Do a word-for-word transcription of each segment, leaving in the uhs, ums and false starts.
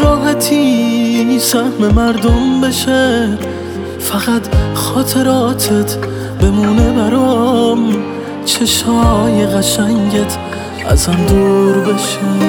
راحتی سهم مردم بشه، فقط خاطراتت بمونه برام، چشای قشنگت ازم دور بشه.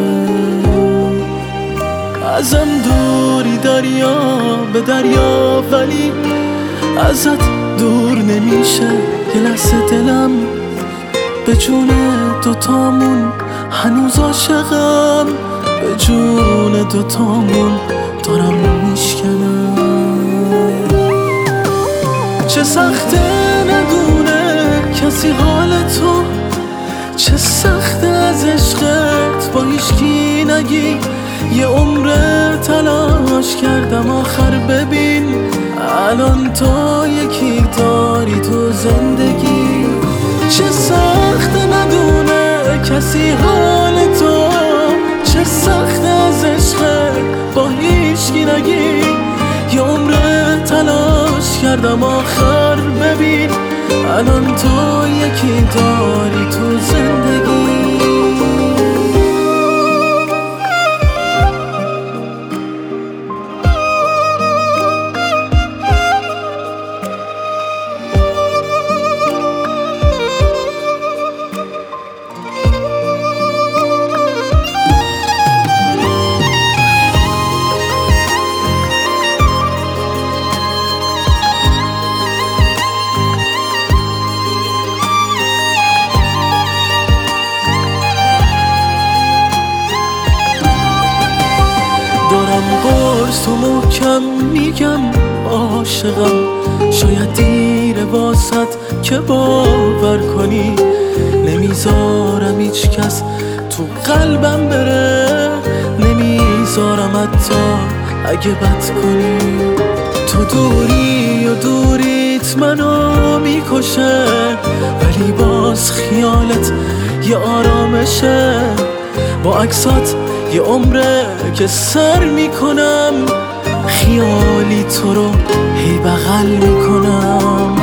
ازم دوری دریا به دریا، ولی ازت دور نمیشه. یه لحظه دلم به جون دوتامون هنوز عاشقم، به جون دوتامون دارم میشکنم. چه سخته ندونه کسی حال تو، چه سخته از عشقت با هیچکی نگی. یه عمر تلاش کردم آخر ببین الان تو یکی داری تو زندگی. چه سخته ندونه کسی حال تو، چه سخته از عشقت با هیچکی نگی. یه عمر تلاش کردم آخر ببین الان تو یکی داری تو زندگی. قرص و محکم میگم عاشقم، شاید دیره واسط که باور کنی. نمیذارم هیچ کس تو قلبم بره، نمیذارم حتی اگه بد کنی. تو دوری و دوریت منو میکشه، ولی باز خیالت یه آرامشه. با عکسات یه عمره که سر میکنم، خیالی تو رو هی بغل میکنم.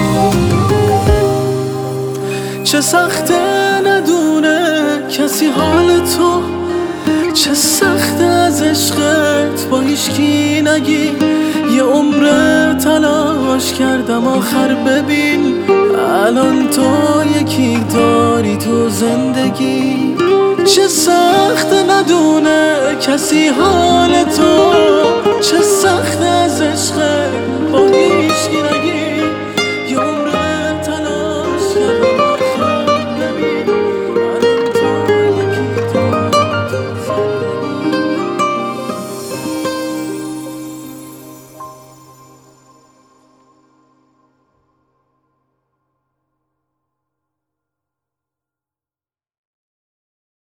چه سخته ندونه کسی حال تو، چه سخته از عشقت با هیچکی نگی. یه عمره تلاش کردم آخر ببین الان تو یکی داری تو زندگی. چه سخته ندونه کسی حال تو،